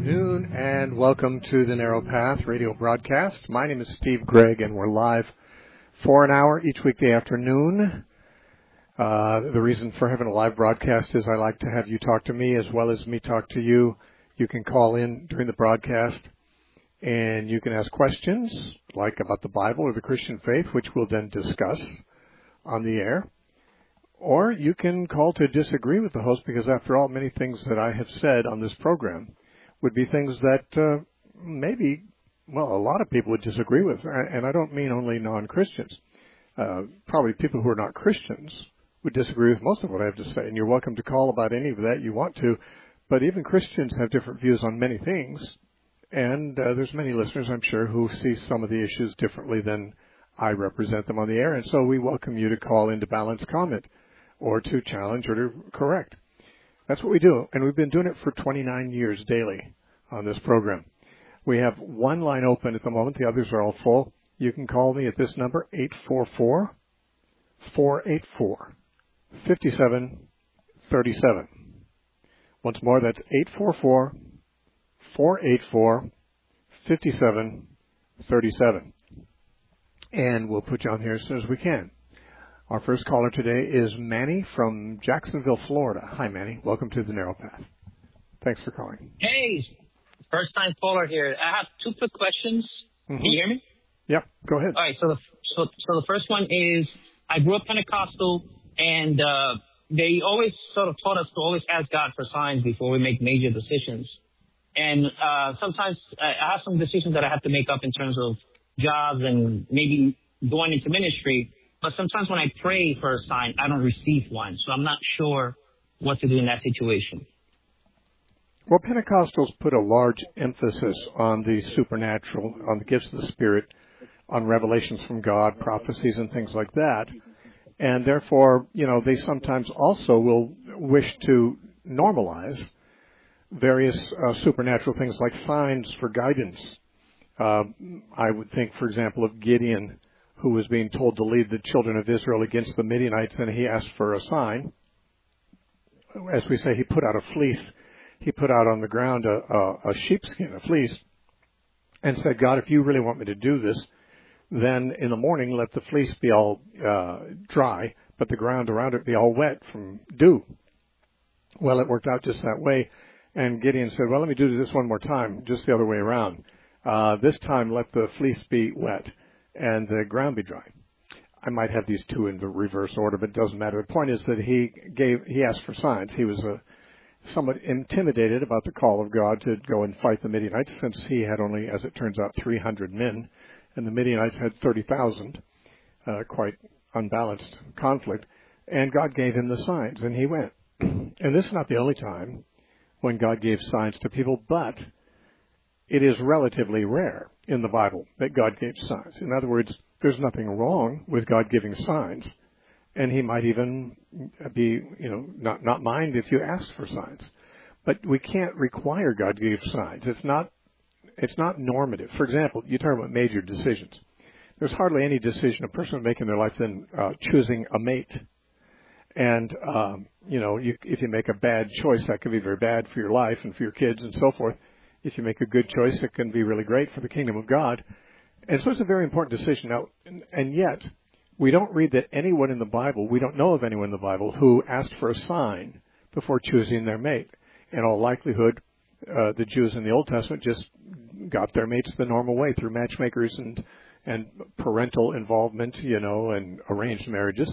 afternoon, and welcome to the Narrow Path radio broadcast. My name is Steve Gregg, and we're live for an hour each weekday afternoon. The reason for having a live broadcast is I like to have you talk to me as well as me talk to you. You can call in during the broadcast, and you can ask questions, like about the Bible or the Christian faith, which we'll then discuss on the air. Or you can call to disagree with the host, because after all, many things that I have said on this program would be things that maybe, a lot of people would disagree with. And I don't mean only non-Christians. Probably people who are not Christians would disagree with most of what I have to say. And you're welcome to call about any of that you want to. But even Christians have different views on many things. And there's many listeners, I'm sure, who see some of the issues differently than I represent them on the air. And so we welcome you to call in to balance comment, or to challenge, or to correct. That's what we do, and we've been doing it for 29 years daily on this program. We have one line open at the moment. The others are all full. You can call me at this number, 844-484-5737. Once more, that's 844-484-5737. And we'll put you on here as soon as we can. Our first caller today is Manny from Jacksonville, Florida. Hi, Manny. Welcome to the Narrow Path. Thanks for calling. Hey, first-time caller here. I have two quick questions. Can you hear me? Yep, go ahead. All right, so the first one is, I grew up Pentecostal, and they always sort of taught us to always ask God for signs before we make major decisions. And sometimes I have some decisions that I have to make up in terms of jobs and maybe going into ministry. But sometimes when I pray for a sign, I don't receive one. So I'm not sure what to do in that situation. Well, Pentecostals put a large emphasis on the supernatural, on the gifts of the Spirit, on revelations from God, prophecies, and things like that. And therefore, they sometimes also will wish to normalize various supernatural things like signs for guidance. I would think, for example, of Gideon, who was being told to lead the children of Israel against the Midianites, and he asked for a sign. As we say, he put out a fleece. He put out on the ground a sheepskin, a fleece, and said, God, if you really want me to do this, then in the morning let the fleece be all dry, but the ground around it be all wet from dew. Well, it worked out just that way, and Gideon said, well, let me do this one more time, just the other way around. This time let the fleece be wet and the ground be dry. I might have these two in the reverse order, but it doesn't matter. The point is that he asked for signs. He was somewhat intimidated about the call of God to go and fight the Midianites, since he had only, as it turns out, 300 men, and the Midianites had 30,000, quite unbalanced conflict. And God gave him the signs, and he went. And this is not the only time when God gave signs to people, but it is relatively rare in the Bible that God gave signs. In other words, there's nothing wrong with God giving signs, and he might even be, not mind if you ask for signs. But we can't require God to give signs. It's not normative. For example, you talk about major decisions. There's hardly any decision a person would make in their life than choosing a mate. And, if you make a bad choice, that can be very bad for your life and for your kids and so forth. If you make a good choice, it can be really great for the kingdom of God. And so it's a very important decision. Now, and yet, we don't read that anyone in the Bible, we don't know of anyone in the Bible who asked for a sign before choosing their mate. In all likelihood, the Jews in the Old Testament just got their mates the normal way, through matchmakers and parental involvement, and arranged marriages.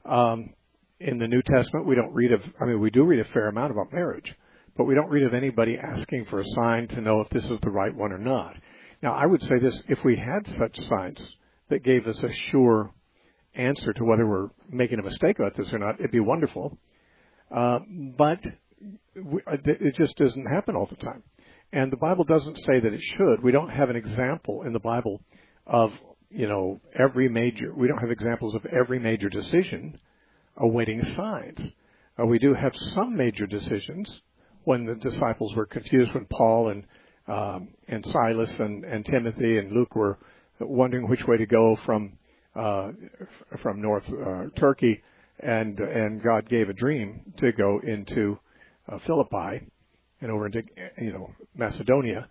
In the New Testament, we do read a fair amount about marriage, but we don't read of anybody asking for a sign to know if this is the right one or not. Now, I would say this: if we had such signs that gave us a sure answer to whether we're making a mistake about this or not, it'd be wonderful. But it just doesn't happen all the time. And the Bible doesn't say that it should. We don't have an example in the Bible of, we don't have examples of every major decision awaiting signs. We do have some major decisions when the disciples were confused, when Paul and Silas and Timothy and Luke were wondering which way to go from North Turkey, and God gave a dream to go into Philippi, and over into, Macedonia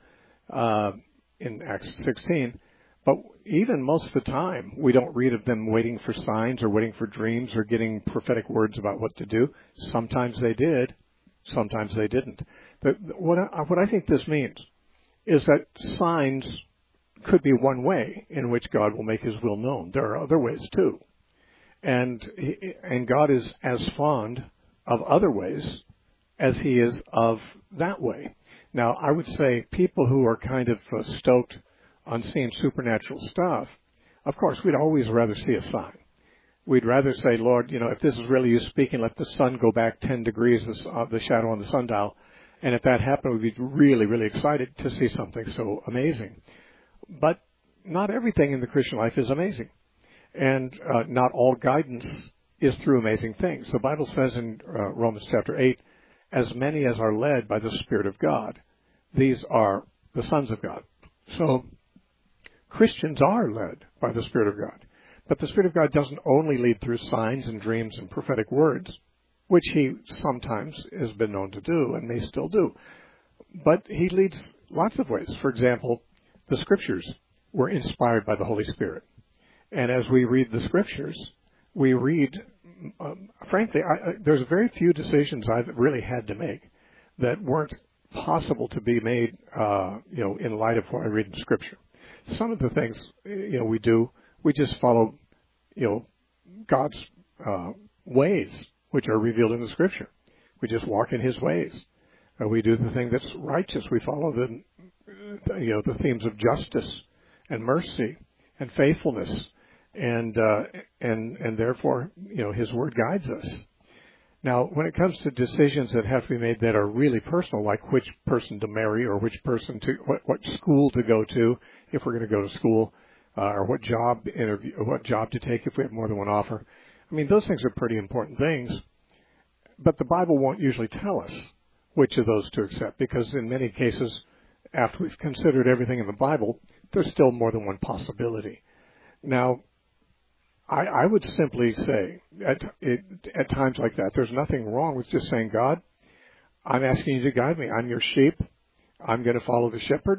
in Acts 16. But even most of the time, we don't read of them waiting for signs or waiting for dreams or getting prophetic words about what to do. Sometimes they did. Sometimes they didn't. What I think this means is that signs could be one way in which God will make his will known. There are other ways too. And God is as fond of other ways as he is of that way. Now, I would say people who are kind of stoked on seeing supernatural stuff, of course, we'd always rather see a sign. We'd rather say, Lord, if this is really you speaking, let the sun go back 10 degrees, the shadow on the sundial. And if that happened, we'd be really, really excited to see something so amazing. But not everything in the Christian life is amazing. And not all guidance is through amazing things. The Bible says in Romans chapter 8, as many as are led by the Spirit of God, these are the sons of God. So Christians are led by the Spirit of God. But the Spirit of God doesn't only lead through signs and dreams and prophetic words, which he sometimes has been known to do and may still do. But he leads lots of ways. For example, the Scriptures were inspired by the Holy Spirit. And as we read the Scriptures, we read, frankly, there's very few decisions I've really had to make that weren't possible to be made, in light of what I read in Scripture. Some of the things, we do, we just follow, God's ways, which are revealed in the Scripture. We just walk in his ways. We do the thing that's righteous. We follow the themes of justice and mercy and faithfulness, and therefore, his word guides us. Now, when it comes to decisions that have to be made that are really personal, like which person to marry or which person what school to go to, if we're going to go to school, or what job to take if we have more than one offer. I mean, those things are pretty important things, but the Bible won't usually tell us which of those to accept, because in many cases, after we've considered everything in the Bible, there's still more than one possibility. Now, I would simply say, at times like that, there's nothing wrong with just saying, God, I'm asking you to guide me. I'm your sheep. I'm going to follow the shepherd.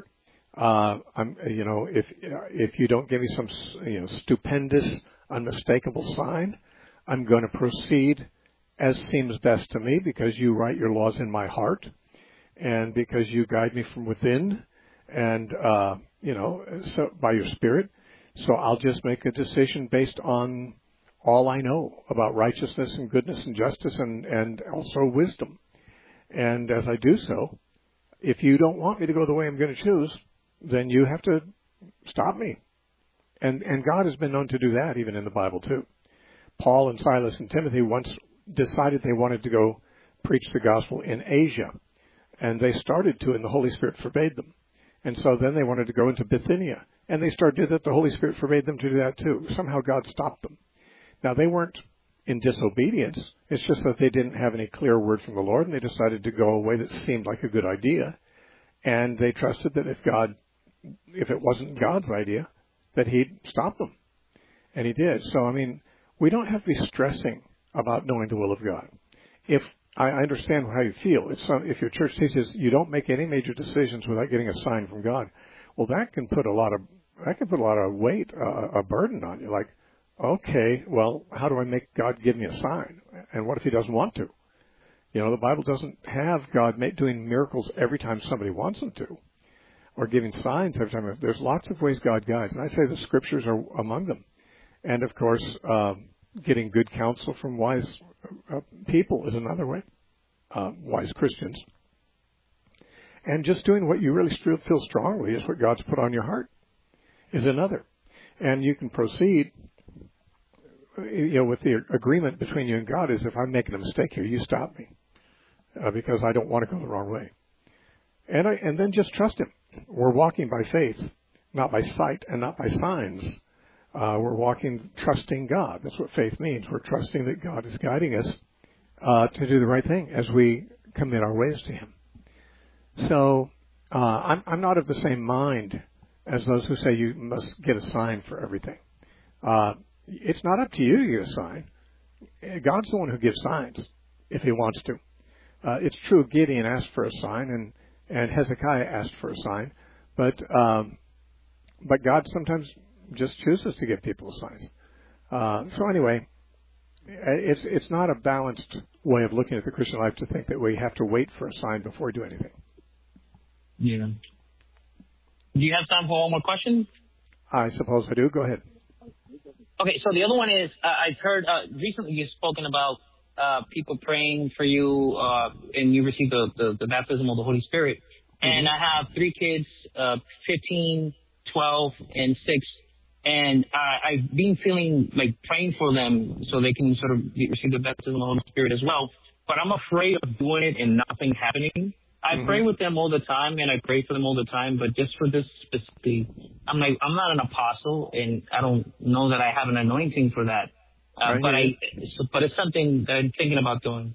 If you don't give me some, stupendous, unmistakable sign, I'm going to proceed as seems best to me, because you write your laws in my heart, and because you guide me from within, and so by your Spirit. So I'll just make a decision based on all I know about righteousness and goodness and justice and also wisdom. And as I do so, if you don't want me to go the way I'm going to choose, then you have to stop me. And God has been known to do that even in the Bible too. Paul and Silas and Timothy once decided they wanted to go preach the gospel in Asia. And they started to, and the Holy Spirit forbade them. And so then they wanted to go into Bithynia. And they started to do that. The Holy Spirit forbade them to do that too. Somehow God stopped them. Now, they weren't in disobedience. It's just that they didn't have any clear word from the Lord, and they decided to go a way that seemed like a good idea. And they trusted that if it wasn't God's idea, that he'd stop them. And he did. So, I mean, we don't have to be stressing about knowing the will of God. If I understand how you feel. If your church teaches you don't make any major decisions without getting a sign from God, well, that can put a lot of weight, a burden on you. Like, okay, well, how do I make God give me a sign? And what if he doesn't want to? The Bible doesn't have God doing miracles every time somebody wants him to, or giving signs every time. There's lots of ways God guides, and I say the Scriptures are among them. And of course, getting good counsel from wise people is another way, wise Christians. And just doing what you really feel strongly is what God's put on your heart is another. And you can proceed, with the agreement between you and God is, if I'm making a mistake here, you stop me, because I don't want to go the wrong way. And then just trust him. We're walking by faith, not by sight and not by signs. We're walking trusting God. That's what faith means. We're trusting that God is guiding us to do the right thing as we commit our ways to him. So I'm not of the same mind as those who say you must get a sign for everything. It's not up to you to get a sign. God's the one who gives signs if he wants to. It's true Gideon asked for a sign, and Hezekiah asked for a sign, but God sometimes just chooses to give people signs. So anyway, it's not a balanced way of looking at the Christian life to think that we have to wait for a sign before we do anything. Yeah. Do you have time for one more question? I suppose I do. Go ahead. Okay, so the other one is, I've heard recently you've spoken about people praying for you, and you received the baptism of the Holy Spirit. And I have 3 kids, 15, 12, and 6. And I've been feeling like praying for them so they can sort of receive the baptism of the Holy Spirit as well. But I'm afraid of doing it and nothing happening. I pray with them all the time, and I pray for them all the time. But just for this specifically, I'm not an apostle, and I don't know that I have an anointing for that. But it's something that I'm thinking about doing.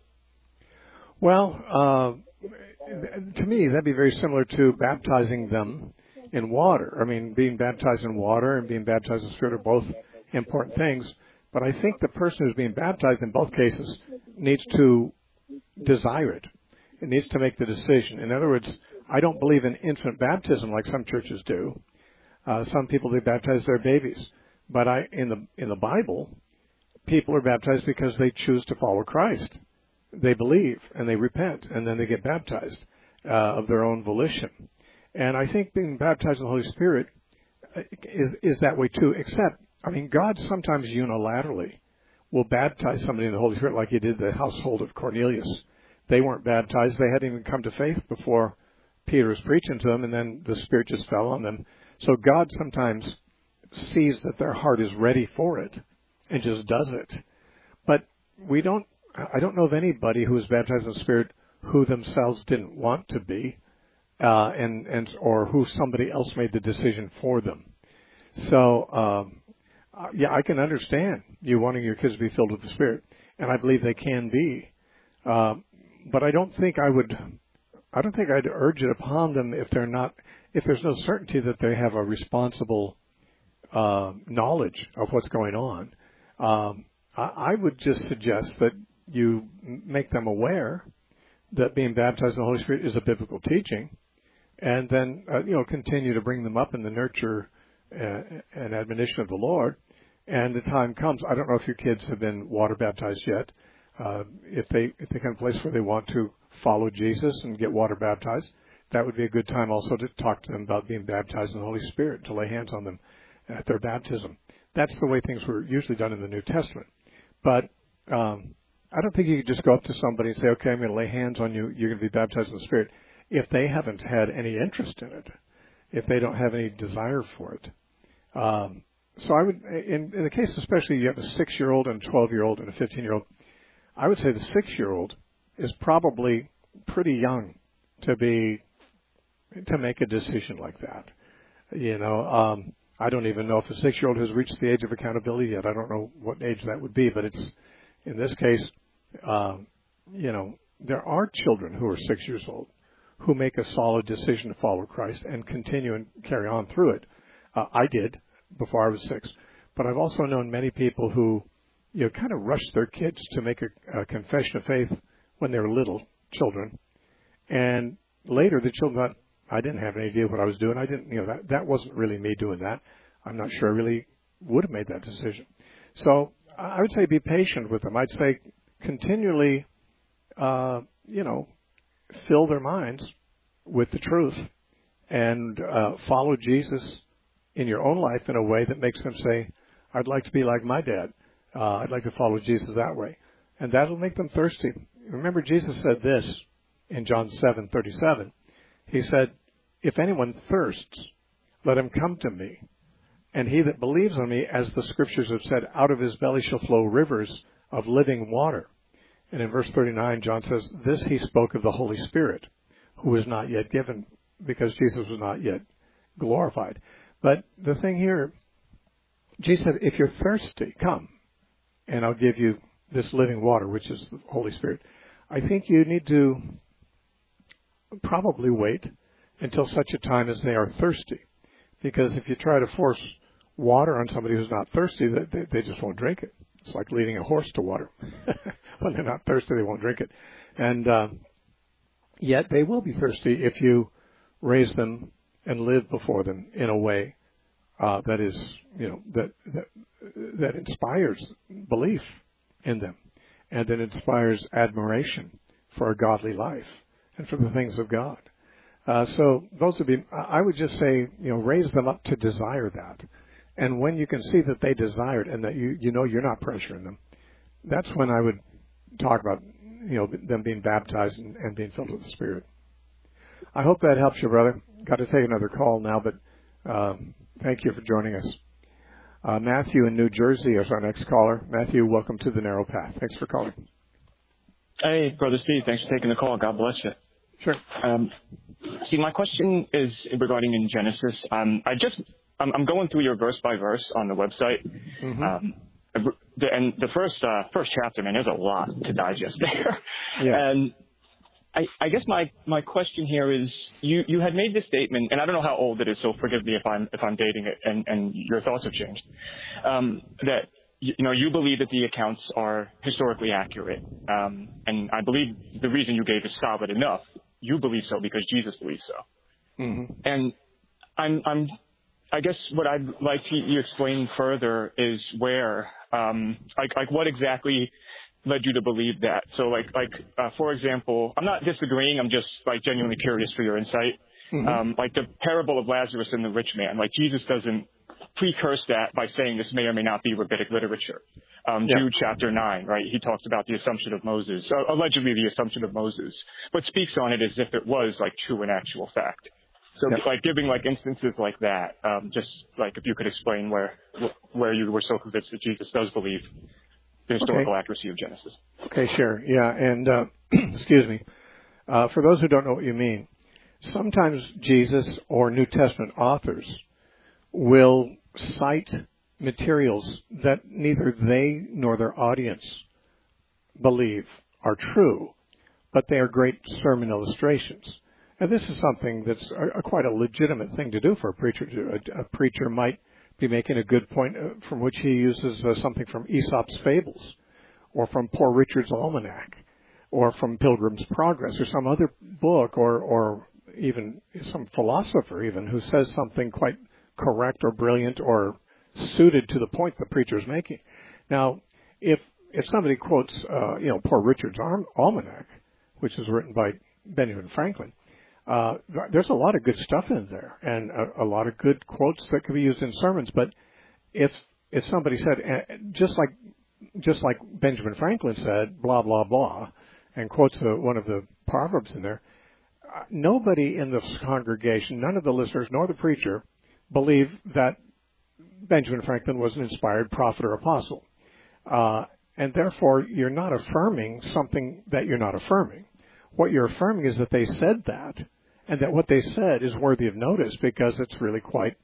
Well, to me, that'd be very similar to baptizing them in water. I mean, being baptized in water and being baptized in the Spirit are both important things. But I think the person who's being baptized in both cases needs to desire it. It needs to make the decision. In other words, I don't believe in infant baptism like some churches do. Some people, they baptize their babies. But in the Bible, people are baptized because they choose to follow Christ. They believe and they repent, and then they get baptized of their own volition. And I think being baptized in the Holy Spirit is that way too, except, I mean, God sometimes unilaterally will baptize somebody in the Holy Spirit like he did the household of Cornelius. They weren't baptized. They hadn't even come to faith before Peter was preaching to them, and then the Spirit just fell on them. So God sometimes sees that their heart is ready for it and just does it. But I don't know of anybody who was baptized in the Spirit who themselves didn't want to be, or who somebody else made the decision for them. So, I can understand you wanting your kids to be filled with the Spirit, and I believe they can be. But I don't think I'd urge it upon them if there's no certainty that they have a responsible knowledge of what's going on. I would just suggest that you make them aware that being baptized in the Holy Spirit is a biblical teaching, and then continue to bring them up in the nurture and admonition of the Lord. And the time comes. I don't know if your kids have been water baptized yet. If they come to a place where they want to follow Jesus and get water baptized, that would be a good time also to talk to them about being baptized in the Holy Spirit, to lay hands on them at their baptism. That's the way things were usually done in the New Testament. But I don't think you could just go up to somebody and say, okay, I'm going to lay hands on you, you're going to be baptized in the Spirit, if they haven't had any interest in it, if they don't have any desire for it. So I would, in the case especially you have a 6-year-old and a 12-year-old and a 15-year-old, I would say the 6-year-old is probably pretty young to make a decision like that. I don't even know if a 6-year-old has reached the age of accountability yet. I don't know what age that would be, but it's, in this case, there are children who are 6 years old who make a solid decision to follow Christ and continue and carry on through it. I did before I was 6, but I've also known many people who, kind of rush their kids to make a confession of faith when they were little children, and later the children thought, I didn't have any idea what I was doing. I didn't, that wasn't really me doing that. I'm not sure I really would have made that decision. So I would say be patient with them. I'd say continually, fill their minds with the truth and follow Jesus in your own life in a way that makes them say, I'd like to be like my dad. I'd like to follow Jesus that way. And that'll make them thirsty. Remember, Jesus said this in John 7:37. He said, if anyone thirsts, let him come to me. And he that believes on me, as the scriptures have said, out of his belly shall flow rivers of living water. And in verse 39, John says, this he spoke of the Holy Spirit, who was not yet given, because Jesus was not yet glorified. But the thing here, Jesus said, if you're thirsty, come, and I'll give you this living water, which is the Holy Spirit. I think you need to probably wait until such a time as they are thirsty. Because if you try to force water on somebody who's not thirsty, they just won't drink it. It's like leading a horse to water. When they're not thirsty, they won't drink it. And Yet they will be thirsty if you raise them and live before them in a way that is, that inspires belief in them, and that inspires admiration for a godly life and for the things of God. So those would be, I would just say, raise them up to desire that. And when you can see that they desire it and that you're not pressuring them, that's when I would talk about, them being baptized and being filled with the Spirit. I hope that helps you, brother. Got to take another call now, but thank you for joining us. Matthew in New Jersey is our next caller. Matthew, welcome to the Narrow Path. Thanks for calling. Hey, Brother Steve. Thanks for taking the call. God bless you. Sure. See, my question is regarding in Genesis. I'm going through your verse by verse on the website. Mm-hmm. And the first chapter, man, there's a lot to digest there. Yeah. And I guess my question here is, you had made this statement, and I don't know how old it is, so forgive me if I'm dating it, and your thoughts have changed. That you believe that the accounts are historically accurate, and I believe the reason you gave is solid enough. You believe so because Jesus believes so. Mm-hmm. And I guess what I'd like you to explain further is where, like what exactly led you to believe that. So for example, I'm not disagreeing. I'm just genuinely curious for your insight. Mm-hmm. Like the parable of Lazarus and the rich man, Jesus doesn't precurse that by saying this may or may not be rabbinic literature. Jude chapter 9, right? He talks about the assumption of Moses, allegedly the assumption of Moses, but speaks on it as if it was true and actual fact. So giving instances like that, just if you could explain where you were so convinced that Jesus does believe the historical accuracy of Genesis. Okay, sure. Yeah, and excuse me. For those who don't know what you mean, sometimes Jesus or New Testament authors will cite materials that neither they nor their audience believe are true, but they are great sermon illustrations. And this is something that's quite a legitimate thing to do for a preacher to do. A preacher might be making a good point from which he uses something from Aesop's Fables, or from Poor Richard's Almanac, or from Pilgrim's Progress, or some other book, or even some philosopher even who says something quite correct or brilliant or suited to the point the preacher is making. Now, if somebody quotes, Poor Richard's Almanac, which is written by Benjamin Franklin, there's a lot of good stuff in there, and a lot of good quotes that could be used in sermons. But if somebody said, just like Benjamin Franklin said, blah blah blah, and quotes one of the proverbs in there, nobody in the congregation, none of the listeners, nor the preacher, believe that Benjamin Franklin was an inspired prophet or apostle, and therefore you're not affirming something that you're not affirming. What you're affirming is that they said that, and that what they said is worthy of notice because it's really quite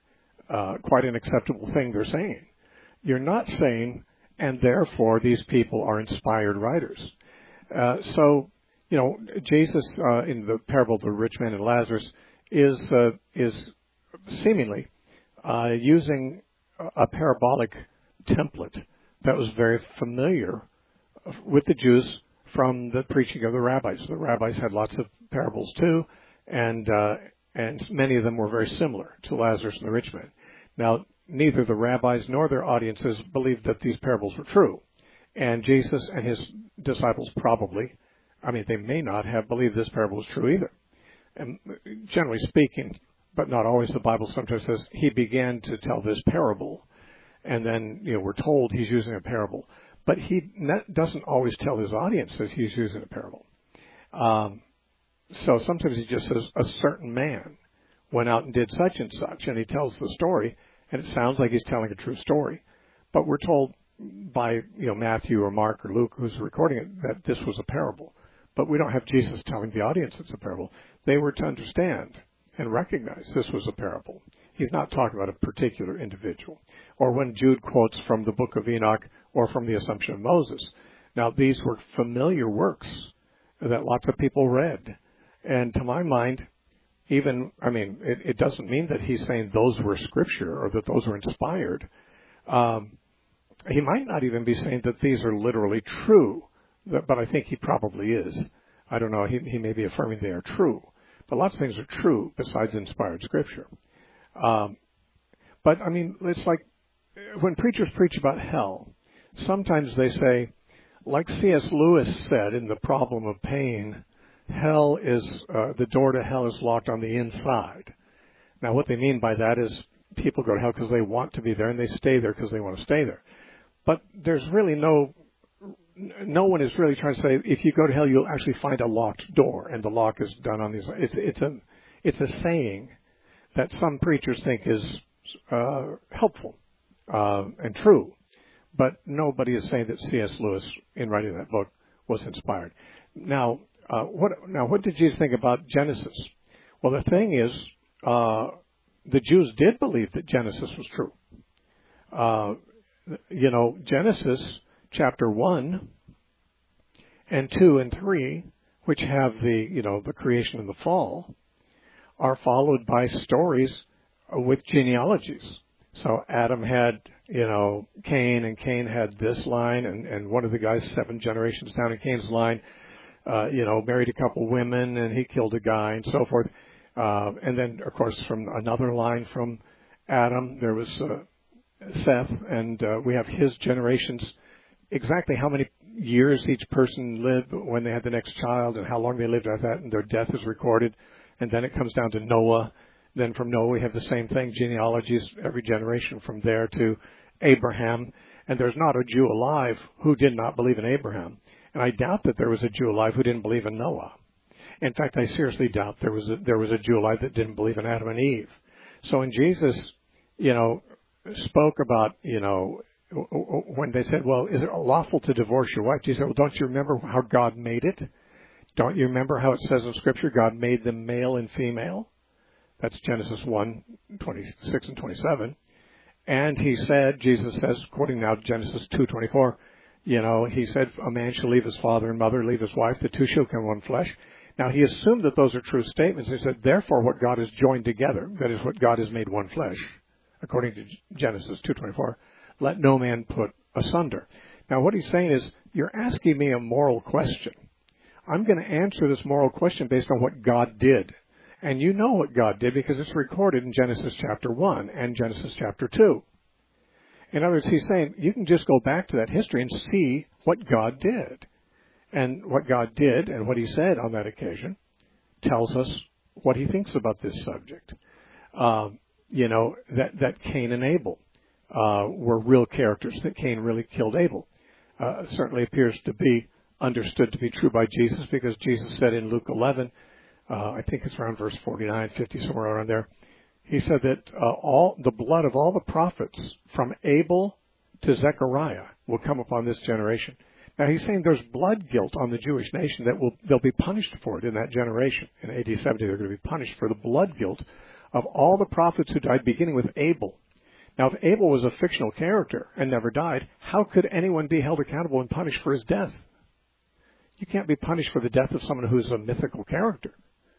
an acceptable thing they're saying. You're not saying, and therefore these people are inspired writers. So, Jesus in the parable of the rich man and Lazarus is seemingly using a parabolic template that was very familiar with the Jews from the preaching of the rabbis. The rabbis had lots of parables too, and many of them were very similar to Lazarus and the rich man. Now, neither the rabbis nor their audiences believed that these parables were true, and Jesus and his disciples they may not have believed this parable was true either. And generally speaking, but not always, the Bible sometimes says he began to tell this parable, and then we're told he's using a parable. But he doesn't always tell his audience that he's using a parable. So sometimes he just says, a certain man went out and did such and such, and he tells the story, and it sounds like he's telling a true story. But we're told by Matthew or Mark or Luke, who's recording it, that this was a parable. But we don't have Jesus telling the audience it's a parable. They were to understand and recognize this was a parable. He's not talking about a particular individual. Or when Jude quotes from the book of Enoch or from the Assumption of Moses. Now, these were familiar works that lots of people read. And to my mind, it doesn't mean that he's saying those were scripture or that those were inspired. He might not even be saying that these are literally true, but I think he probably is. I don't know, he may be affirming they are true. But lots of things are true besides inspired Scripture. But, I mean, it's like when preachers preach about hell, sometimes they say, like C.S. Lewis said in The Problem of Pain, hell is, the door to hell is locked on the inside. Now, what they mean by that is people go to hell because they want to be there, and they stay there because they want to stay there. But there's really no one is really trying to say if you go to hell, you'll actually find a locked door, and the lock is done on these. It's a saying that some preachers think is helpful and true, but nobody is saying that C.S. Lewis, in writing that book, was inspired. Now, what did Jesus think about Genesis? Well, the thing is, the Jews did believe that Genesis was true. Genesis chapter 1 and 2 and 3, which have the creation and the fall, are followed by stories with genealogies. So Adam had, Cain, and Cain had this line, and one of the guys 7 generations down in Cain's line, married a couple women, and he killed a guy, and so forth. And then, of course, from another line from Adam, there was Seth, and we have his generations, exactly how many years each person lived when they had the next child and how long they lived after that, and their death is recorded. And then it comes down to Noah. Then from Noah we have the same thing, genealogies, every generation from there to Abraham. And there's not a Jew alive who did not believe in Abraham. And I doubt that there was a Jew alive who didn't believe in Noah. In fact, I seriously doubt there was a Jew alive that didn't believe in Adam and Eve. So when Jesus, spoke about, when they said, well, is it lawful to divorce your wife? Jesus said, well, don't you remember how God made it? Don't you remember how it says in Scripture, God made them male and female? That's Genesis 1, 26 and 27. And he said, Jesus says, quoting now Genesis 2:24, he said, a man shall leave his father and mother, leave his wife, the two shall become one flesh. Now, he assumed that those are true statements. He said, therefore, what God has joined together, that is what God has made one flesh, according to Genesis 2:24, let no man put asunder. Now, what he's saying is, you're asking me a moral question. I'm going to answer this moral question based on what God did. And you know what God did because it's recorded in Genesis chapter 1 and Genesis chapter 2. In other words, he's saying, you can just go back to that history and see what God did. And what God did and what he said on that occasion tells us what he thinks about this subject. That Cain and Abel were real characters, that Cain really killed Abel. Certainly appears to be understood to be true by Jesus because Jesus said in Luke 11, I think it's around verse 49, 50, somewhere around there, he said that all the blood of all the prophets from Abel to Zechariah will come upon this generation. Now, he's saying there's blood guilt on the Jewish nation that they'll be punished for it in that generation. In AD 70, they're going to be punished for the blood guilt of all the prophets who died, beginning with Abel. Now, if Abel was a fictional character and never died, how could anyone be held accountable and punished for his death? You can't be punished for the death of someone who's a mythical character.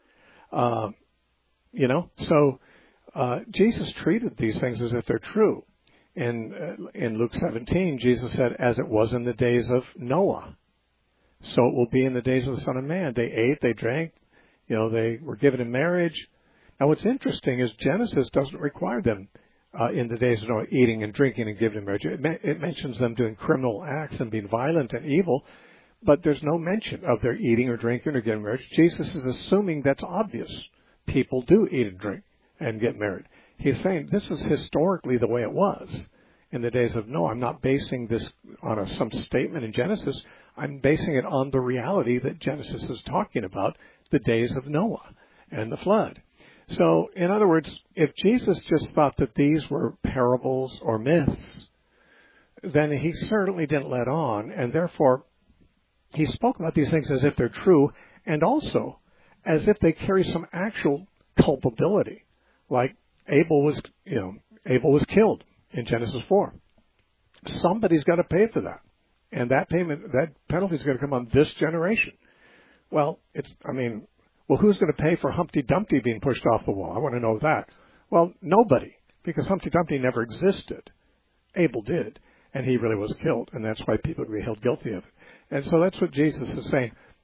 So Jesus treated these things as if they're true. In Luke 17, Jesus said, as it was in the days of Noah, so it will be in the days of the Son of Man. They ate, they drank, they were given in marriage. Now, what's interesting is Genesis doesn't require them in the days of Noah eating and drinking and giving in marriage. It mentions them doing criminal acts and being violent and evil, but there's no mention of their eating or drinking or getting married. Jesus is assuming that's obvious. People do eat and drink and get married. He's saying this is historically the way it was in the days of Noah. I'm not basing this on some statement in Genesis. I'm basing it on the reality that Genesis is talking about, the days of Noah and the flood. So, in other words, if Jesus just thought that these were parables or myths, then he certainly didn't let on, and therefore he spoke about these things as if they're true, and also as if they carry some actual culpability, like Abel was killed in Genesis 4. Somebody's got to pay for that. And that penalty is going to come on this generation. Well, who's going to pay for Humpty Dumpty being pushed off the wall? I want to know that. Well, nobody, because Humpty Dumpty never existed. Abel did, and he really was killed, and that's why people will be held guilty of it. And so that's what Jesus is saying.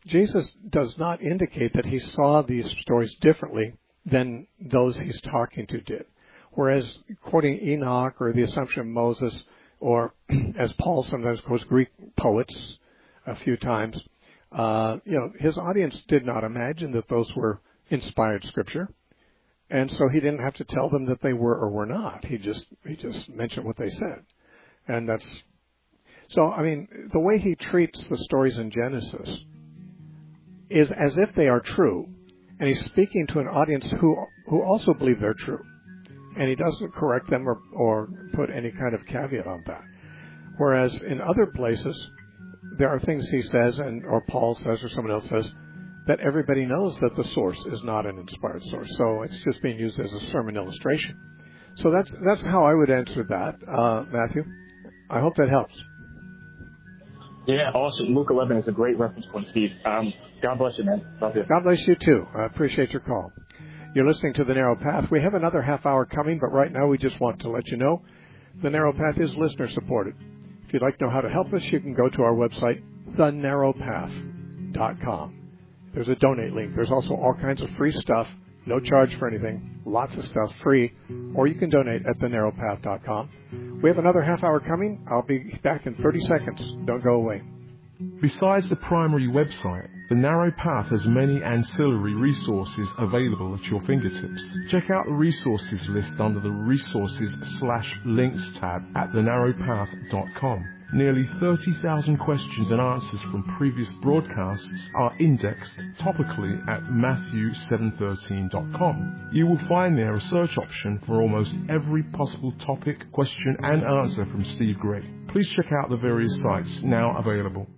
Jesus does not indicate that he saw these stories differently than those he's talking to did. Whereas quoting Enoch or the Assumption of Moses, or as Paul sometimes quotes Greek poets a few times, his audience did not imagine that those were inspired scripture, and so he didn't have to tell them that they were or were not. He just mentioned what they said, and that's so. I mean, the way he treats the stories in Genesis is as if they are true, and he's speaking to an audience who also believe they're true, and he doesn't correct them or put any kind of caveat on that. Whereas in other places, there are things he says, or Paul says, or someone else says, that everybody knows that the source is not an inspired source. So it's just being used as a sermon illustration. So that's how I would answer that, Matthew. I hope that helps. Yeah, awesome. Luke 11 is a great reference point, Steve. God bless you, man. Love you. God bless you, too. I appreciate your call. You're listening to The Narrow Path. We have another half hour coming, but right now we just want to let you know The Narrow Path is listener-supported. If you'd like to know how to help us, you can go to our website, thenarrowpath.com. There's a donate link. There's also all kinds of free stuff, no charge for anything, lots of stuff free, or you can donate at thenarrowpath.com. We have another half hour coming. I'll be back in 30 seconds. Don't go away. Besides the primary website, The Narrow Path has many ancillary resources available at your fingertips. Check out the resources list under the Resources/Links tab at thenarrowpath.com. Nearly 30,000 questions and answers from previous broadcasts are indexed topically at Matthew713.com. You will find there a search option for almost every possible topic, question and answer from Steve Gregg. Please check out the various sites now available.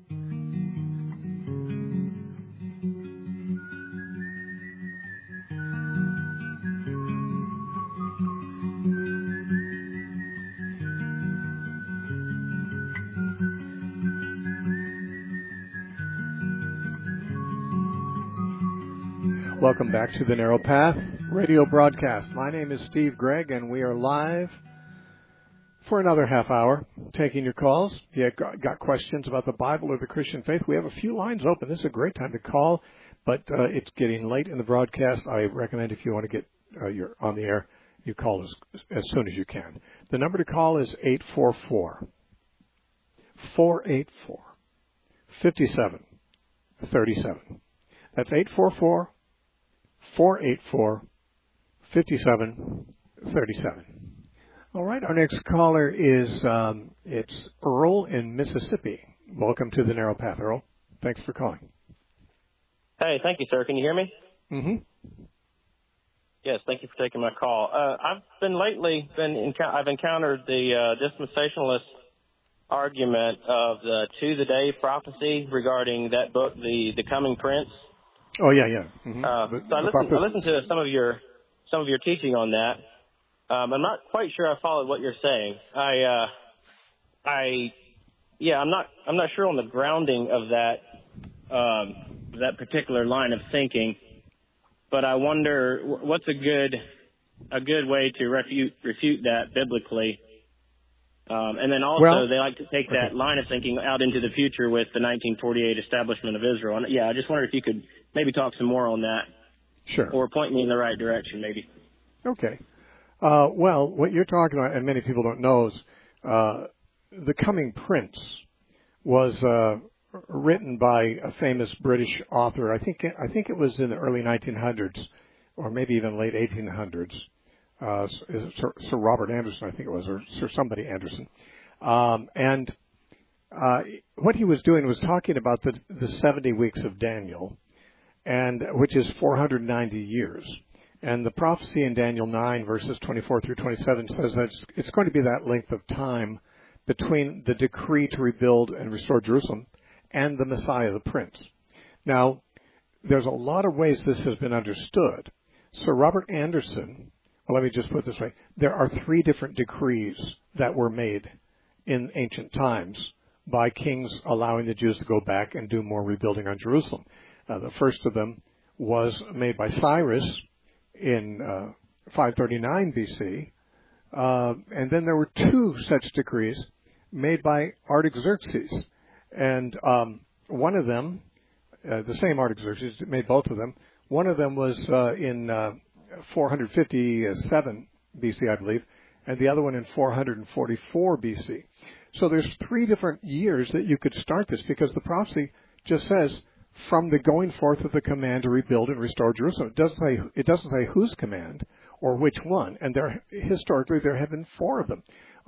Welcome back to The Narrow Path radio broadcast. My name is Steve Gregg, and we are live for another half hour, taking your calls. If you got questions about the Bible or the Christian faith, we have a few lines open. This is a great time to call, but it's getting late in the broadcast. I recommend if you want to get you're on the air, you call as soon as you can. The number to call is 844-484-5737. That's 844-484-5737. All right, our next caller is it's Earl in Mississippi. Welcome to The Narrow Path, Earl. Thanks for calling. Hey, thank you, sir. Can you hear me? Mm-hmm. Yes, thank you for taking my call. I've encountered the dispensationalist argument of the To the Day prophecy regarding that book, The Coming Prince. Oh yeah. Mm-hmm. So I listened to some of your teaching on that. I'm not quite sure I followed what you're saying. I'm not sure on the grounding of that particular line of thinking. But I wonder what's a good way to refute that biblically. And then also they like to take that line of thinking out into the future with the 1948 establishment of Israel. And I just wondered if you could maybe talk some more on that. Sure. Or point me in the right direction, maybe. Okay. Well, what you're talking about, and many people don't know, is The Coming Prince was written by a famous British author. I think it was in the early 1900s, or maybe even late 1800s. Sir Robert Anderson, I think it was, or Sir somebody Anderson. And what he was doing was talking about the 70 weeks of Daniel, and which is 490 years. And the prophecy in Daniel 9, verses 24 through 27 says that it's going to be that length of time between the decree to rebuild and restore Jerusalem and the Messiah, the Prince. Now, there's a lot of ways this has been understood. Sir Robert Anderson, well, let me just put it this way. There are 3 different decrees that were made in ancient times by kings allowing the Jews to go back and do more rebuilding on Jerusalem. The first of them was made by Cyrus in 539 BC, and then there were 2 such decrees made by Artaxerxes. And one of them the same Artaxerxes made both of them. One of them was in 457 BC, I believe, and the other one in 444 BC. So there's 3 different years that you could start this, because the prophecy just says from the going forth of the command to rebuild and restore Jerusalem. It doesn't say whose command or which one. And historically there have been 4 of them.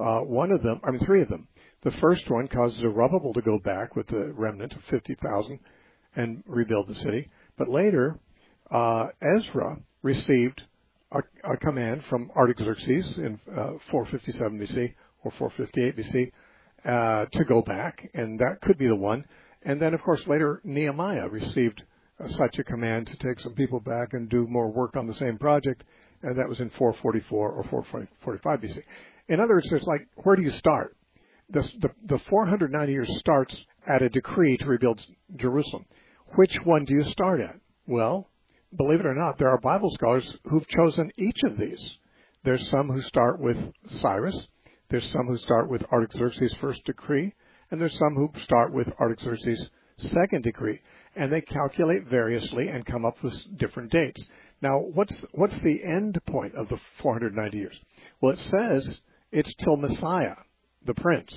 3 of them. The first one causes Zerubbabel to go back with the remnant of 50,000 and rebuild the city. But later, Ezra received a command from Artaxerxes in 457 BC or 458 BC to go back, and that could be the one. And then, of course, later Nehemiah received such a command to take some people back and do more work on the same project, and that was in 444 or 445 BC. In other words, it's like, where do you start? The 490 years starts at a decree to rebuild Jerusalem. Which one do you start at? Well, believe it or not, there are Bible scholars who've chosen each of these. There's some who start with Cyrus. There's some who start with Artaxerxes' first decree. And there's some who start with Artaxerxes' second decree. And they calculate variously and come up with different dates. Now, what's the end point of the 490 years? Well, it says it's till Messiah, the Prince.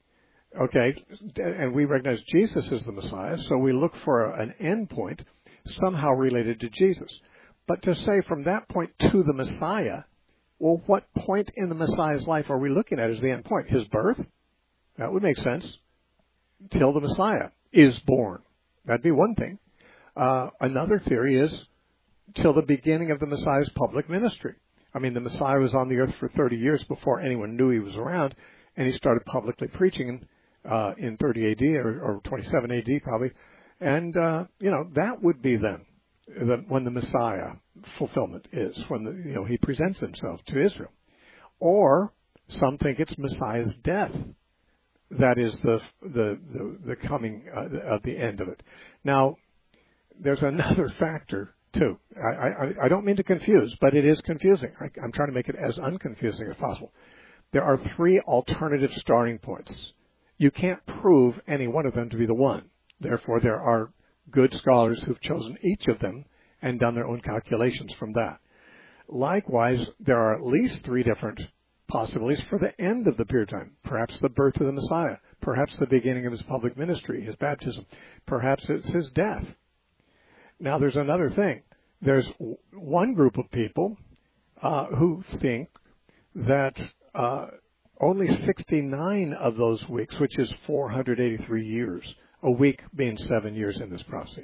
Okay, and we recognize Jesus as the Messiah, so we look for an end point somehow related to Jesus. But to say from that point to the Messiah, well, what point in the Messiah's life are we looking at as the end point? His birth? That would make sense. Till the Messiah is born. That'd be one thing. Another theory is till the beginning of the Messiah's public ministry. I mean, the Messiah was on the earth for 30 years before anyone knew he was around, and he started publicly preaching in 30 AD or 27 AD probably. And, that would be then when the Messiah fulfillment is, when he presents himself to Israel. Or some think it's Messiah's death. That is the coming of the end of it. Now, there's another factor too. I don't mean to confuse, but it is confusing. I'm trying to make it as unconfusing as possible. There are 3 alternative starting points. You can't prove any one of them to be the one. Therefore, there are good scholars who've chosen each of them and done their own calculations from that. Likewise, there are at least 3 different possibilities for the end of the period of time. Perhaps the birth of the Messiah. Perhaps the beginning of his public ministry, his baptism. Perhaps it's his death. Now, there's another thing. There's one group of people who think that only 69 of those weeks, which is 483 years, a week being 7 years in this prophecy.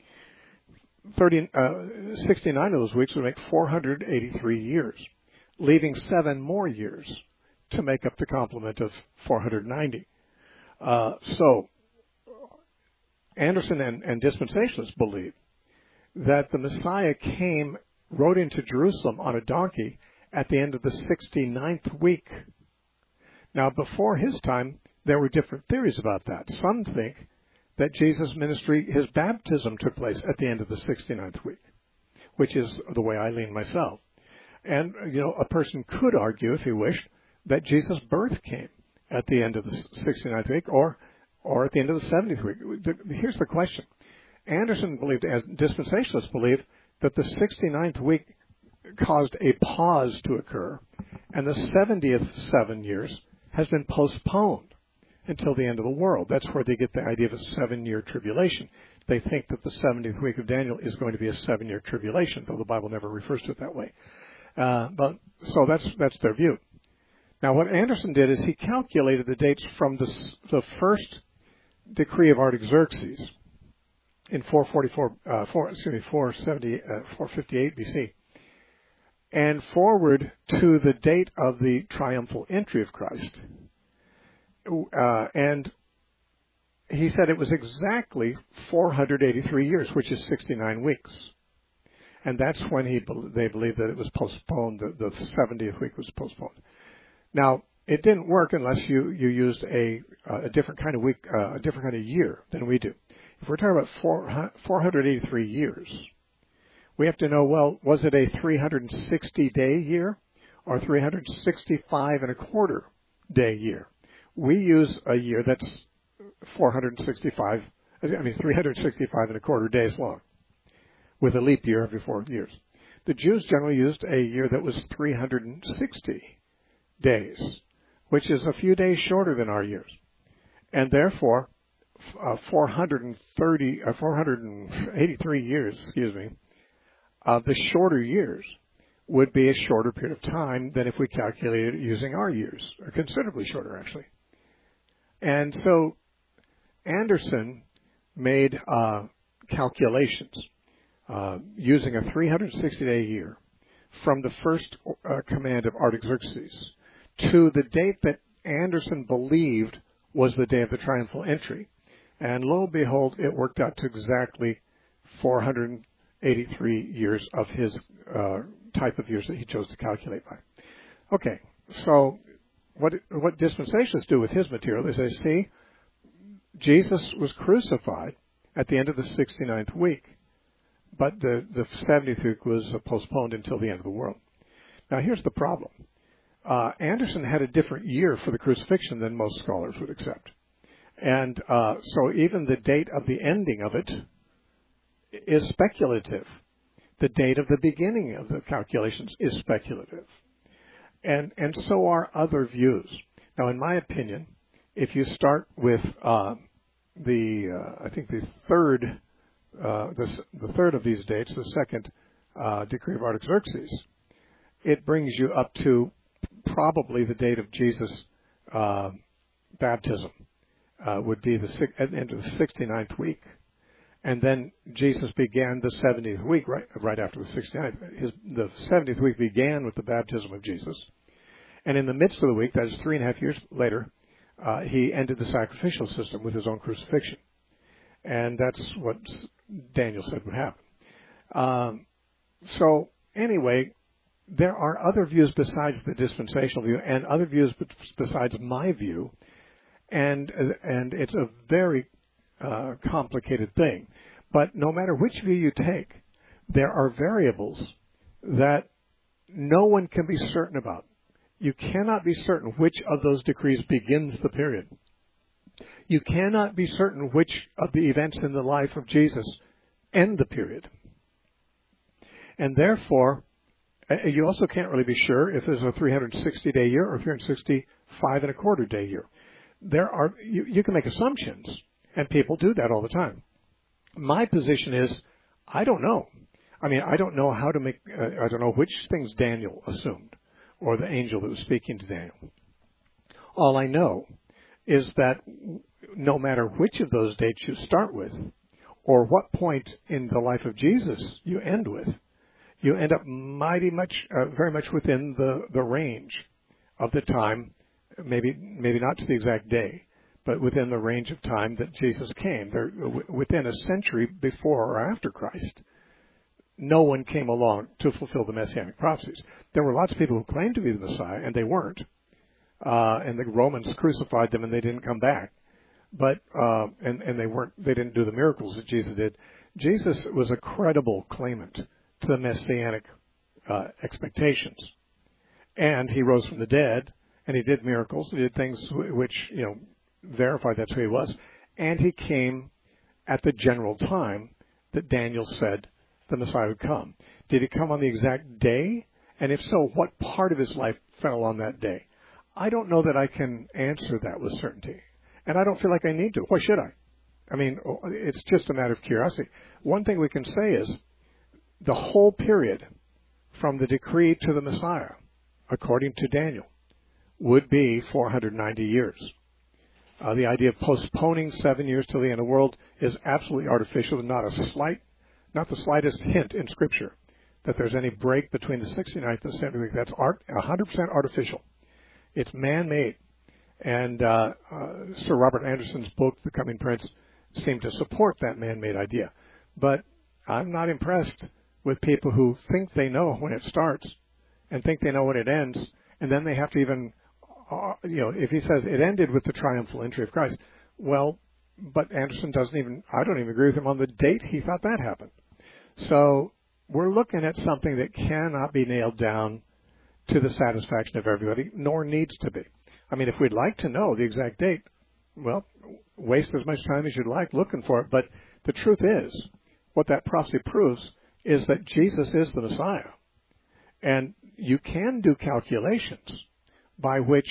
69 of those weeks would make 483 years, leaving 7 more years to make up the complement of 490. So Anderson and dispensationalists believe that the Messiah rode into Jerusalem on a donkey at the end of the 69th week. Now, before his time, there were different theories about that. Some think that Jesus' ministry, his baptism, took place at the end of the 69th week, which is the way I lean myself. And, a person could argue, if he wished, that Jesus' birth came at the end of the 69th week or at the end of the 70th week. Here's the question. Anderson believed, as dispensationalists believe, that the 69th week caused a pause to occur, and the 70th 7 years has been postponed until the end of the world. That's where they get the idea of a 7-year tribulation. They think that the 70th week of Daniel is going to be a 7-year tribulation, though the Bible never refers to it that way. So that's their view. Now, what Anderson did is he calculated the dates from the first decree of Artaxerxes in 458 BC, and forward to the date of the triumphal entry of Christ. And he said it was exactly 483 years, which is 69 weeks. And that's when they believed that it was postponed, the 70th week was postponed. Now, it didn't work unless you used a different kind of week, a different kind of year than we do. If we're talking about 483 years, we have to know, well, was it a 360-day year or 365 and a quarter day year? We use a year that's 465 365 and a quarter days long, with a leap year every 4 years. The Jews generally used a year that was 360 days, which is a few days shorter than our years. And therefore, 483 years, of the shorter years would be a shorter period of time than if we calculated it using our years, or considerably shorter, actually. And so Anderson made calculations using a 360-day year from the first command of Artaxerxes to the date that Anderson believed was the day of the triumphal entry. And lo and behold, it worked out to exactly 483 years of his type of years that he chose to calculate by. Okay, so what dispensationalists do with his material is they see Jesus was crucified at the end of the 69th week, but the 70th week was postponed until the end of the world. Now, here's the problem. Anderson had a different year for the crucifixion than most scholars would accept. And so even the date of the ending of it is speculative. The date of the beginning of the calculations is speculative. And so are other views. Now, in my opinion, if you start with I think the third of these dates, the second decree of Artaxerxes, it brings you up to probably the date of Jesus' baptism. Would be at the end of the 69th week. And then Jesus began the 70th week right after the 69th. The 70th week began with the baptism of Jesus. And in the midst of the week, that is 3.5 years later, he ended the sacrificial system with his own crucifixion. And that's what Daniel said would happen. So anyway, there are other views besides the dispensational view and other views besides my view. And it's a very complicated thing. But no matter which view you take, there are variables that no one can be certain about. You cannot be certain which of those decrees begins the period. You cannot be certain which of the events in the life of Jesus end the period. And therefore, you also can't really be sure if there's a 360-day year or 365 and a quarter day year. You can make assumptions, and people do that all the time. My position is, I don't know. I don't know how to make, I don't know which things Daniel assumed, or the angel that was speaking to Daniel. All I know is that no matter which of those dates you start with, or what point in the life of Jesus you end with, you end up very much within the range of the time. Maybe not to the exact day, but within the range of time that Jesus came. Within a century before or after Christ, no one came along to fulfill the Messianic prophecies. There were lots of people who claimed to be the Messiah, and they weren't. And the Romans crucified them, and they didn't come back. But and they didn't do the miracles that Jesus did. Jesus was a credible claimant to the Messianic expectations, and he rose from the dead. And he did miracles. He did things which, verified that's who he was. And he came at the general time that Daniel said the Messiah would come. Did he come on the exact day? And if so, what part of his life fell on that day? I don't know that I can answer that with certainty. And I don't feel like I need to. Why should I? It's just a matter of curiosity. One thing we can say is the whole period from the decree to the Messiah, according to Daniel, would be 490 years. The idea of postponing 7 years till the end of the world is absolutely artificial, and not the slightest hint in Scripture that there's any break between the 69th and the 70th week. That's 100% artificial. It's man-made. And Sir Robert Anderson's book, The Coming Prince, seemed to support that man-made idea. But I'm not impressed with people who think they know when it starts and think they know when it ends, and then they have to even if he says it ended with the triumphal entry of Christ, well, but Anderson I don't even agree with him on the date he thought that happened. So we're looking at something that cannot be nailed down to the satisfaction of everybody, nor needs to be. If we'd like to know the exact date, well, waste as much time as you'd like looking for it. But the truth is, what that prophecy proves is that Jesus is the Messiah. And you can do calculations by which,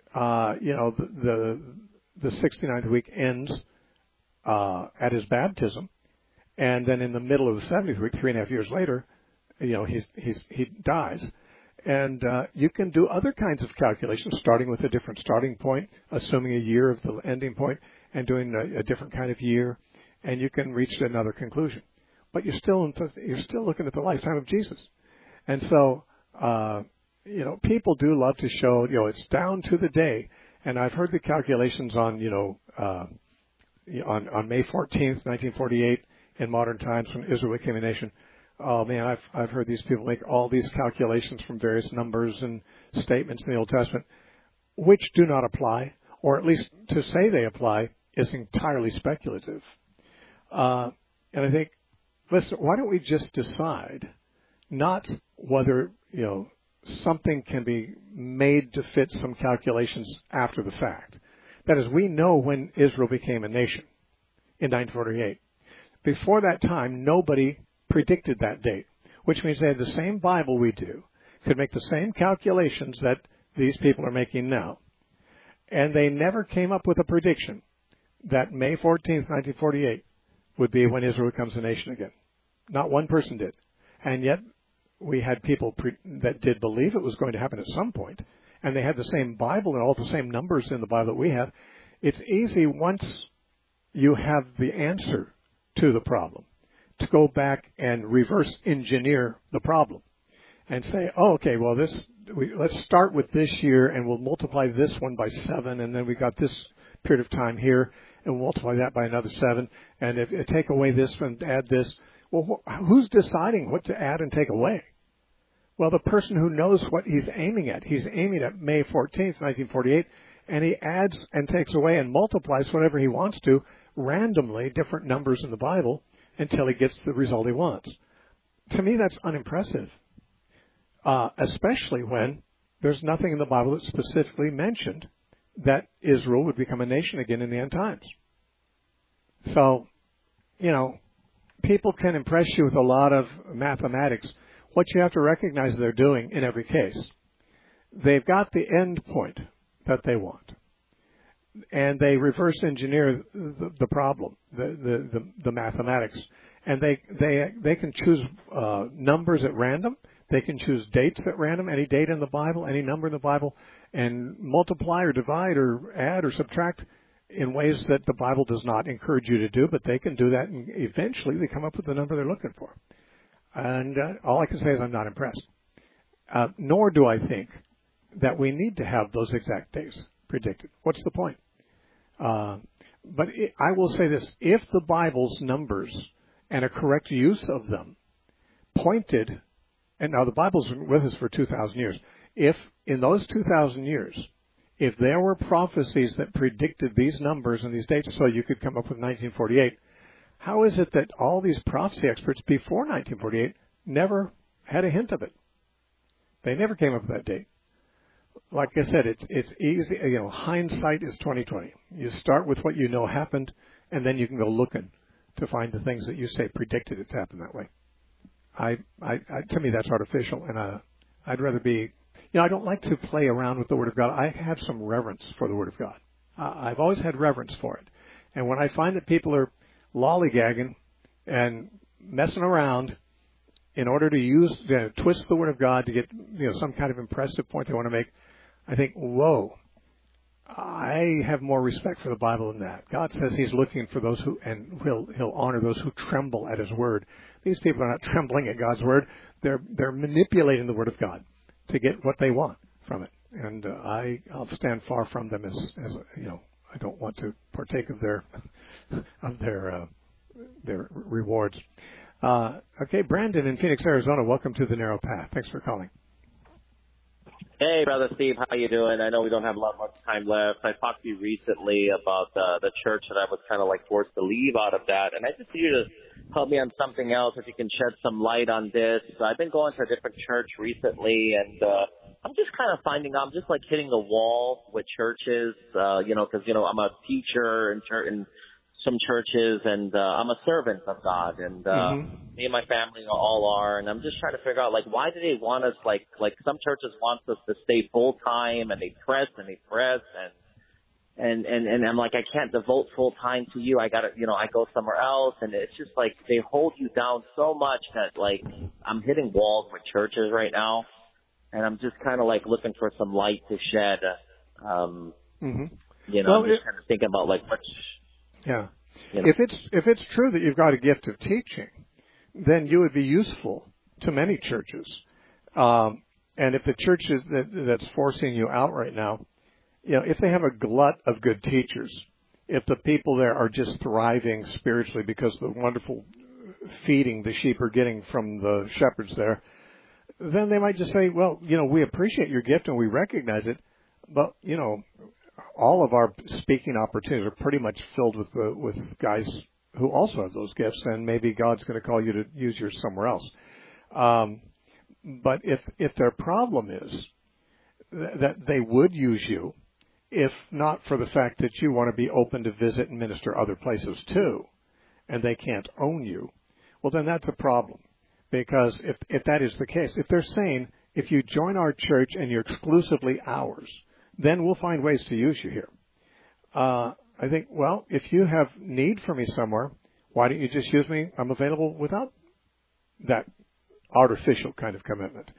the 69th week ends at his baptism, and then in the middle of the 70th week, 3.5 years later, he dies. And you can do other kinds of calculations, starting with a different starting point, assuming a year of the ending point, and doing a different kind of year, and you can reach another conclusion. But you're still looking at the lifetime of Jesus. And so, people do love to show, it's down to the day. And I've heard the calculations on, on May 14th, 1948, in modern times when Israel became a nation. Oh man, I've heard these people make all these calculations from various numbers and statements in the Old Testament, which do not apply, or at least to say they apply is entirely speculative. And I think, listen, why don't we just decide not whether, something can be made to fit some calculations after the fact. That is, we know when Israel became a nation in 1948. Before that time, nobody predicted that date, which means they had the same Bible we do, could make the same calculations that these people are making now, and they never came up with a prediction that May 14th, 1948 would be when Israel becomes a nation again. Not one person did. And yet we had people that did believe it was going to happen at some point, and they had the same Bible and all the same numbers in the Bible that we have. It's easy once you have the answer to the problem to go back and reverse engineer the problem and say, let's start with this year and we'll multiply this one by 7, and then we got this period of time here and we'll multiply that by another 7, and if take away this one, add this. Well, who's deciding what to add and take away? Well, the person who knows what he's aiming at. He's aiming at May 14th, 1948, and he adds and takes away and multiplies whatever he wants to, randomly, different numbers in the Bible, until he gets the result he wants. To me, that's unimpressive, especially when there's nothing in the Bible that specifically mentioned that Israel would become a nation again in the end times. So, people can impress you with a lot of mathematics. What you have to recognize they're doing in every case, they've got the end point that they want, and they reverse engineer the problem, the mathematics, and they can choose numbers at random. They can choose dates at random, any date in the Bible, any number in the Bible, and multiply or divide or add or subtract in ways that the Bible does not encourage you to do, but they can do that, and eventually they come up with the number they're looking for. And all I can say is I'm not impressed. Nor do I think that we need to have those exact days predicted. What's the point? But I will say this. If the Bible's numbers and a correct use of them pointed, and now the Bible's been with us for 2,000 years, if in those 2,000 years, if there were prophecies that predicted these numbers and these dates so you could come up with 1948, how is it that all these prophecy experts before 1948 never had a hint of it? They never came up with that date. Like I said, it's easy. Hindsight is 20/20. You start with what you know happened, and then you can go looking to find the things that you say predicted it to happen that way. To me, that's artificial, and I'd rather be. I don't like to play around with the Word of God. I have some reverence for the Word of God. I've always had reverence for it, and when I find that people are lollygagging and messing around in order to twist the Word of God to get some kind of impressive point they want to make, I think, whoa, I have more respect for the Bible than that. God says He's looking for those and He'll honor those who tremble at His Word. These people are not trembling at God's Word. They're manipulating the Word of God to get what they want from it. And I'll stand far from them as I don't want to partake of their rewards. Okay, Brandon in Phoenix, Arizona, welcome to the Narrow Path. Thanks for calling. Hey, Brother Steve, how you doing? I know we don't have a lot much time left. I talked to you recently about the church that I was kind of forced to leave out of that, and I just need you to help me on something else if you can shed some light on this. I've been going to a different church recently, and I'm just kind of finding I'm just like hitting the wall with churches, because I'm a teacher in some churches, and I'm a servant of God, and me and my family all are, and I'm just trying to figure out, like, why do they want us, like some churches want us to stay full time, and they press, and I'm like, I can't devote full time to you. I gotta, I go somewhere else, and it's just like they hold you down so much that, like, I'm hitting walls with churches right now, and I'm just kind of like looking for some light to shed. I'm just kind of thinking about like what's. Yeah. If it's true that you've got a gift of teaching, then you would be useful to many churches. And if the church that's forcing you out right now, if they have a glut of good teachers, if the people there are just thriving spiritually because of the wonderful feeding the sheep are getting from the shepherds there, then they might just say, well, we appreciate your gift and we recognize it, but, all of our speaking opportunities are pretty much filled with guys who also have those gifts, and maybe God's going to call you to use yours somewhere else. But if their problem is that they would use you, if not for the fact that you want to be open to visit and minister other places too, and they can't own you, well, then that's a problem. Because if that is the case, if they're saying, if you join our church and you're exclusively ours, then we'll find ways to use you here. I think, well, if you have need for me somewhere, why don't you just use me? I'm available without that artificial kind of commitment.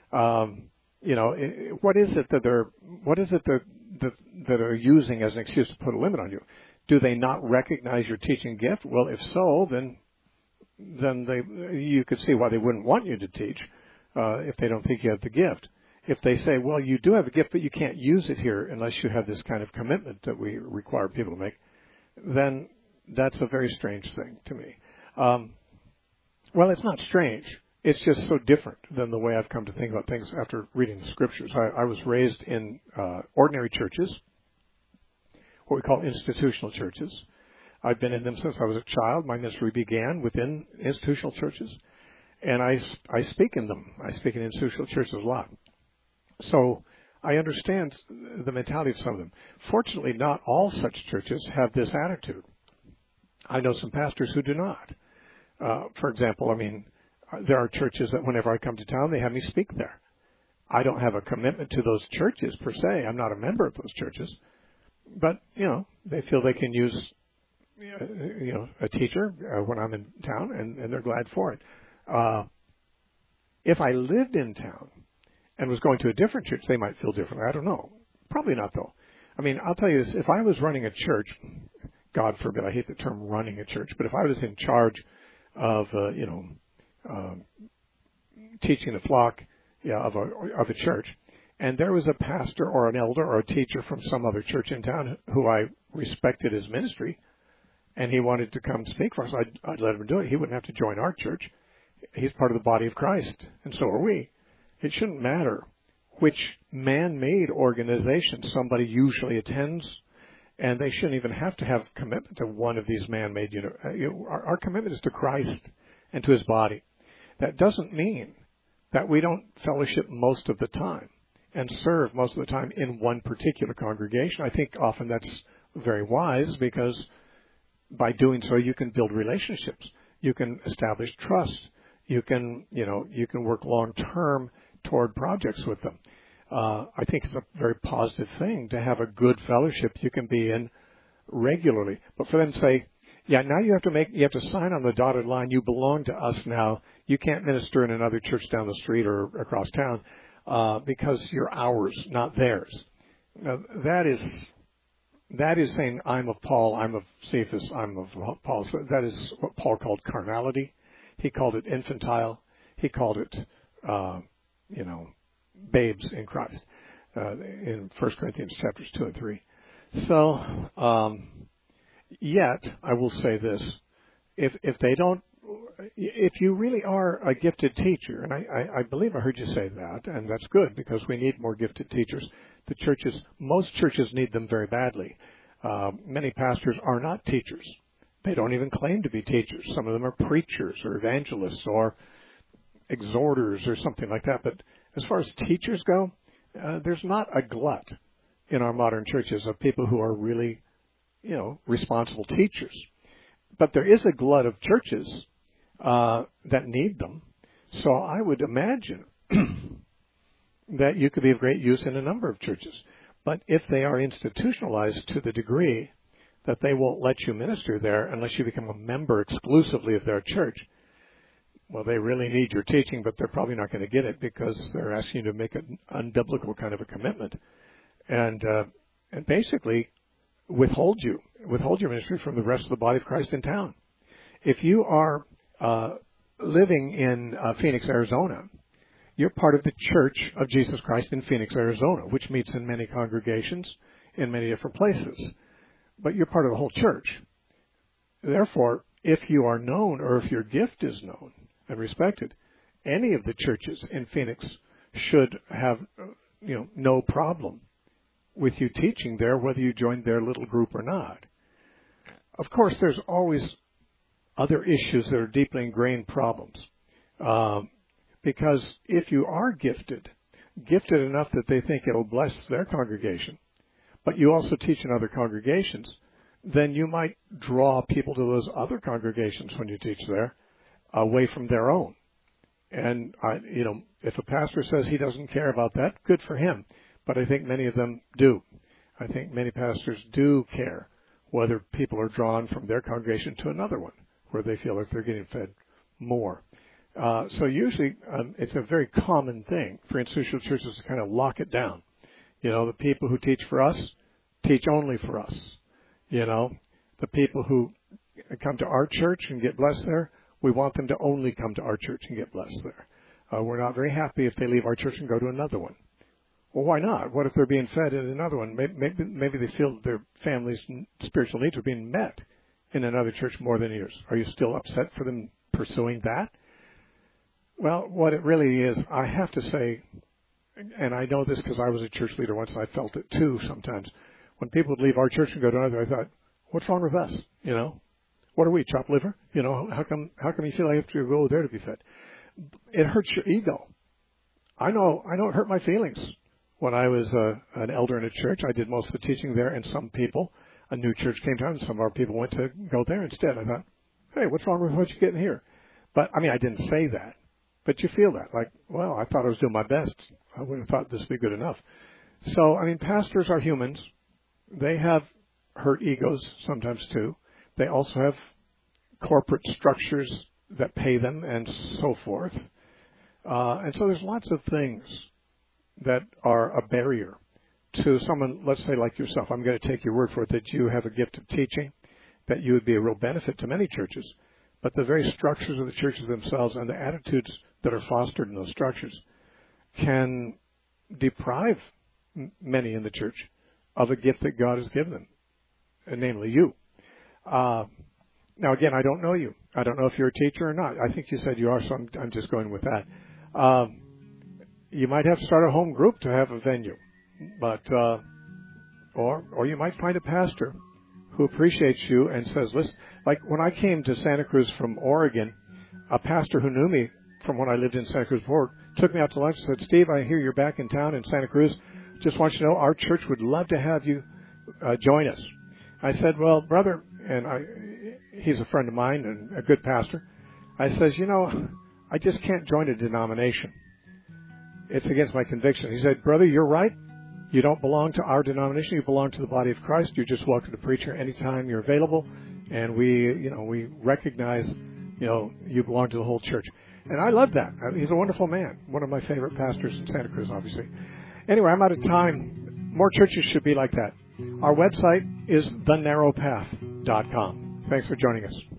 What is it that they're using as an excuse to put a limit on you? Do they not recognize your teaching gift? Well, if so, then you could see why they wouldn't want you to teach if they don't think you have the gift. If they say, well, you do have a gift, but you can't use it here unless you have this kind of commitment that we require people to make, then that's a very strange thing to me. Well, it's not strange. It's just so different than the way I've come to think about things after reading the Scriptures. I was raised in ordinary churches, what we call institutional churches. I've been in them since I was a child. My ministry began within institutional churches, and I speak in them. I speak in institutional churches a lot. So I understand the mentality of some of them. Fortunately, not all such churches have this attitude. I know some pastors who do not. For example, there are churches that whenever I come to town, they have me speak there. I don't have a commitment to those churches per se. I'm not a member of those churches. But, they feel they can use, a teacher when I'm in town, and they're glad for it. If I lived in town and was going to a different church, they might feel differently. I don't know. Probably not, though. I'll tell you this. If I was running a church, God forbid, I hate the term running a church, but if I was in charge of, teaching the flock of a church, and there was a pastor or an elder or a teacher from some other church in town who I respected his ministry, and he wanted to come speak for us, I'd let him do it. He wouldn't have to join our church. He's part of the body of Christ, and so are we. It shouldn't matter which man-made organization somebody usually attends, and they shouldn't even have to have commitment to one of these man-made. Our commitment is to Christ and to His body. That doesn't mean that we don't fellowship most of the time and serve most of the time in one particular congregation. I think often that's very wise because by doing so you can build relationships. You can establish trust. You can work long-term toward projects with them. I think it's a very positive thing to have a good fellowship you can be in regularly. But for them to say, yeah, now you have to sign on the dotted line. You belong to us now. You can't minister in another church down the street or across town because you're ours, not theirs. Now, that is saying I'm of Paul, I'm of Cephas, I'm of Paul. So that is what Paul called carnality. He called it infantile. He called it, babes in Christ in 1 Corinthians chapters 2 and 3. So, yet, I will say this, if you really are a gifted teacher, and I believe I heard you say that, and that's good because we need more gifted teachers. Most churches need them very badly. Many pastors are not teachers. They don't even claim to be teachers. Some of them are preachers or evangelists or exhorters or something like that. But as far as teachers go, there's not a glut in our modern churches of people who are really, responsible teachers. But there is a glut of churches that need them. So I would imagine that you could be of great use in a number of churches. But if they are institutionalized to the degree that they won't let you minister there unless you become a member exclusively of their church, well, they really need your teaching, but they're probably not going to get it because they're asking you to make an unbiblical kind of a commitment, and basically withhold your ministry from the rest of the body of Christ in town. If you are living in Phoenix, Arizona, you're part of the Church of Jesus Christ in Phoenix, Arizona, which meets in many congregations in many different places. But you're part of the whole church. Therefore, if you are known or if your gift is known and respected, any of the churches in Phoenix should have, no problem with you teaching there, whether you join their little group or not. Of course, there's always other issues that are deeply ingrained problems. Because if you are gifted enough that they think it'll bless their congregation, but you also teach in other congregations, then you might draw people to those other congregations when you teach there, away from their own. And, if a pastor says he doesn't care about that, good for him. But I think many of them do. I think many pastors do care whether people are drawn from their congregation to another one, where they feel like they're getting fed more. So usually it's a very common thing for institutional churches to kind of lock it down. The people who teach for us, teach only for us. The people who come to our church and get blessed there, we want them to only come to our church and get blessed there. We're not very happy if they leave our church and go to another one. Well, why not? What if they're being fed in another one? Maybe they feel their family's spiritual needs are being met in another church more than yours. Are you still upset for them pursuing that? Well, what it really is, I have to say, and I know this because I was a church leader once and I felt it too sometimes. When people would leave our church and go to another, I thought, what's wrong with us? What are we, chopped liver? How come you feel like you have to go there to be fed? It hurts your ego. I know it hurt my feelings. When I was an elder in a church, I did most of the teaching there, and some people, a new church came to, and some of our people went to go there instead. I thought, hey, what's wrong with what you're getting here? But, I didn't say that. But you feel that, like, well, I thought I was doing my best. I would have thought this would be good enough. So, pastors are humans. They have hurt egos sometimes too. They also have corporate structures that pay them and so forth. And so there's lots of things that are a barrier to someone, let's say like yourself. I'm going to take your word for it that you have a gift of teaching, that you would be a real benefit to many churches. But the very structures of the churches themselves and the attitudes that are fostered in those structures can deprive many in the church of a gift that God has given them, and namely you. Now, again, I don't know you. I don't know if you're a teacher or not. I think you said you are, so I'm just going with that. You might have to start a home group to have a venue, but or you might find a pastor who appreciates you and says, listen, like when I came to Santa Cruz from Oregon, a pastor who knew me from when I lived in Santa Cruz before took me out to lunch and said, Steve, I hear you're back in town in Santa Cruz. Just want you to know our church would love to have you join us. I said, well, brother, and he's a friend of mine and a good pastor. I says, I just can't join a denomination. It's against my conviction. He said, brother, you're right. You don't belong to our denomination. You belong to the body of Christ. You're just welcome to preach here anytime you're available. And we recognize, you belong to the whole church. And I love that. He's a wonderful man. One of my favorite pastors in Santa Cruz, obviously. Anyway, I'm out of time. More churches should be like that. Our website is thenarrowpath.com. Thanks for joining us.